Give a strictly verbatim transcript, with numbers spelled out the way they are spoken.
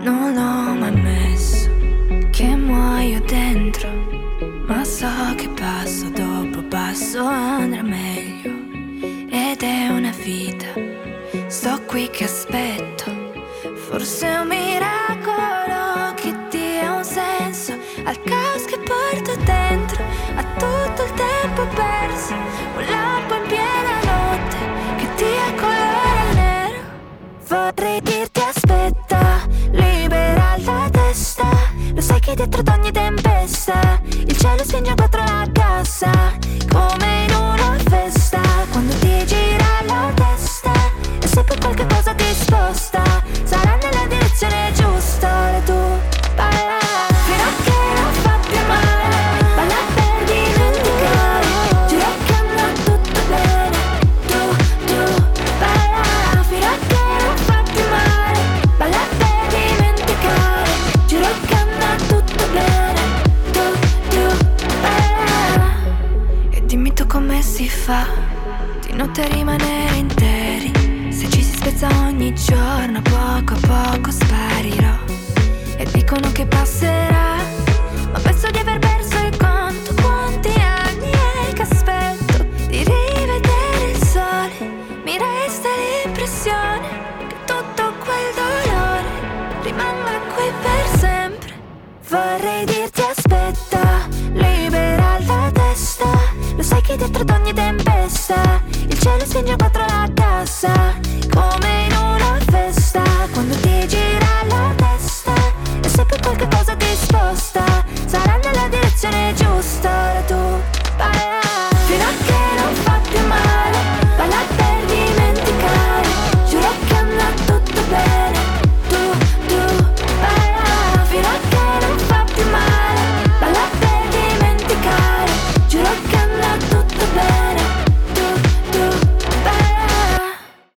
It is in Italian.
non l'ho mai ammesso che muoio dentro, ma so che passo dopo passo andrà meglio. Ed è una vita, sto qui che aspetto, forse è un miracolo che dia un senso al caos che porto dentro, a tutto il tempo perso, un lampo in piena notte che dia colore nero. Vorrei dirti aspetta, libera la testa, lo sai che dietro ad ogni tempesta il cielo spinge a quattro la cassa, come in una festa, quando ti gira la testa e se poi qualche cosa ti sposta, sarà nella direzione giusta. E tu balla fino a che non fa più male, balla per dimenticare, giuro che andrà tutto bene. Tu, tu balla fino a che non fa più male, balla per dimenticare, giuro che andrà tutto bene. Tu, tu balla. E dimmi tu come si fa di notte rimanere interi, se ci si spezza ogni giorno, poco a poco sparirò. E dicono che passerà, ma penso di aver perso il conto. Quanti anni è che aspetto di rivedere il sole, mi resta l'impressione che tutto quel dolore rimanga qui per sempre. Vorrei dirti aspetta, libera la testa, lo sai che dietro ad ogni tempesta il cielo spinge a quattro la cassa,